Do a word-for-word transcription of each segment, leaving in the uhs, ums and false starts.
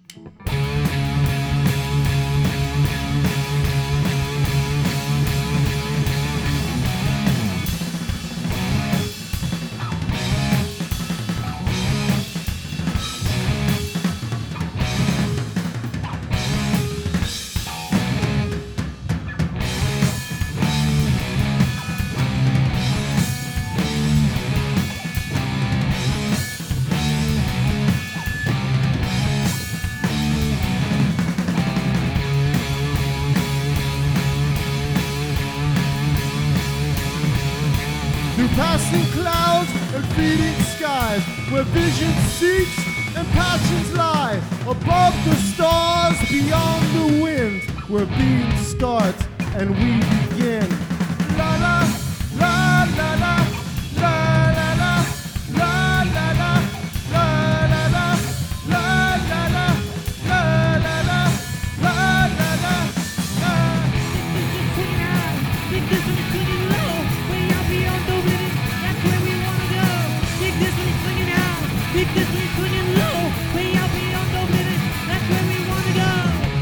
Through passing clouds and fleeting skies, where vision seeks and passions lie, above the stars, beyond the wind, where being starts and we begin. La la, la la la, la la la, la la la, la la la, la la la, la la la, la la la, la. Think this one is swinging low, way out beyond the limit. That's where we wanna go. Think this one is swinging high. Think this one is swinging low, way out beyond the limit. That's where we wanna go.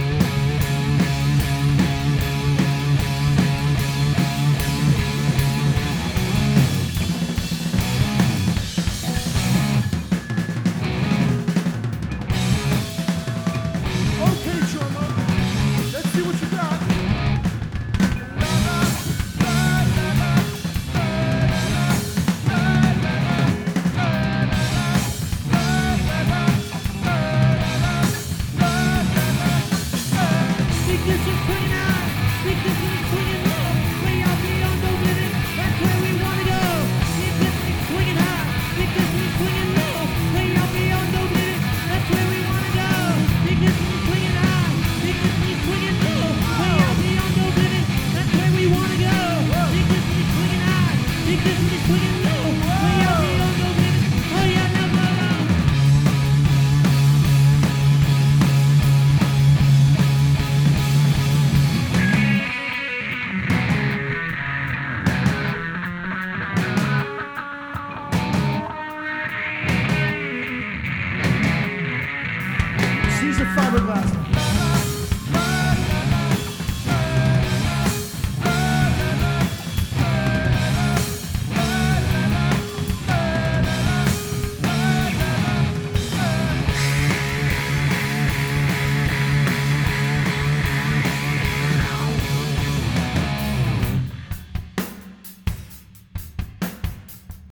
Okay, drummer, let's see what you got. Think this one's swinging high. Think this one is swinging low, way out beyond the limit. That's where we wanna go. Think this one is swinging high. Think this one is swinging low, way out beyond the limit. That's where we wanna go. Think this one is swinging high. Think this one is swinging low, way out beyond the limit. That's where we wanna go. Think this one is swinging high. Think this one is swinging low, way out beyond the limit. Oh yeah, no, no, no. Caesar fiberglass.